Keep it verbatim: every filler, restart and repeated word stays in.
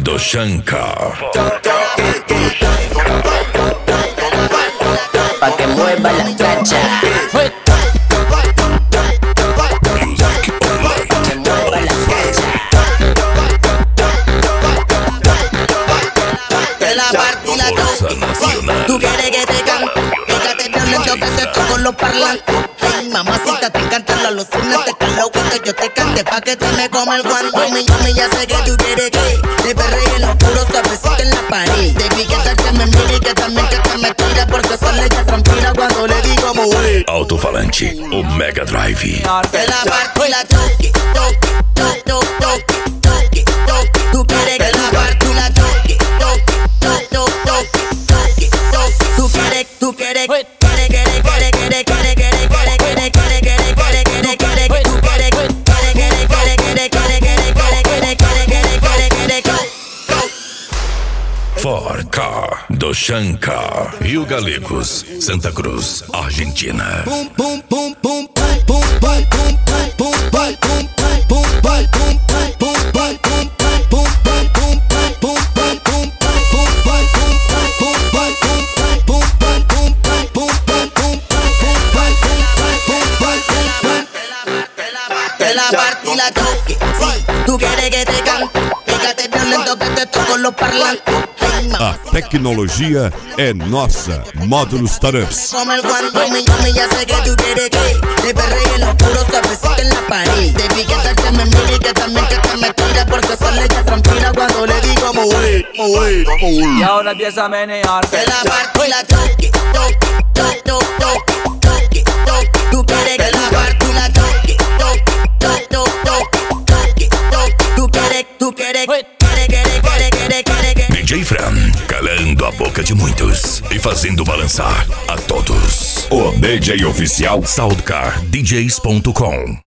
do Shankar. Pa' que mueva la cancha. Tú quieres que te cante, fíjate violento que te toco los parlantes. Ay, mamacita, te encantan las lucinas, te calo que yo te cante pa' que te me coma el guante. Mami, mami, ya sé que tú quieres que te perree en lo oscuro, suavecito en la pared. Te vi que tal que me mire y que también que te me tira, porque sale ya tranquila cuando le digo mover. Alto-falante, o Mega Drive. Que la parte y la toque, toque, toque, toque, toque, toque. Tú quieres que la parte y la toque, toque, toque, toque, toque, toque. Tú quieres, tú quieres, quieres, quieres, quieres, quieres, quieres, quieres, quieres, quieres, quieres, quieres, quieres, quieres, quieres, tú quieres, quieres, quieres, quieres, quieres, quieres, quieres, quieres, quieres, quieres, quieres, quieres, Ford Car do Shankar. Rio Galegos, Santa Cruz, Argentina. Pum pum pum pum pum pum pum pum pum pum pum pum pum pum la parte y la toque, sí. Tú quieres que te cante, fíjate violento que te toco los parlantes. A tecnologia é nossa. Módulos Startups. Como el guante, mami, mami, ya sé que tú quieres que te perree en lo oscuro, suavecito en la pared. Te vi que tal que me mire y que también que te me tira, porque sale ya tranquila cuando le digo mover, mover, mover. Y ahora empieza a menear. Que la parte y la toque, toque, toque, toque, toque, toque. Tú quieres que la parte y la toque, toque, toque, toque, toque, toque. Tú quieres, tú quieres, quieres, quieres, quieres, quieres, quieres. D J Fran, calando a boca de muitos e fazendo balançar a todos. O D J oficial Soundcar D Js ponto com.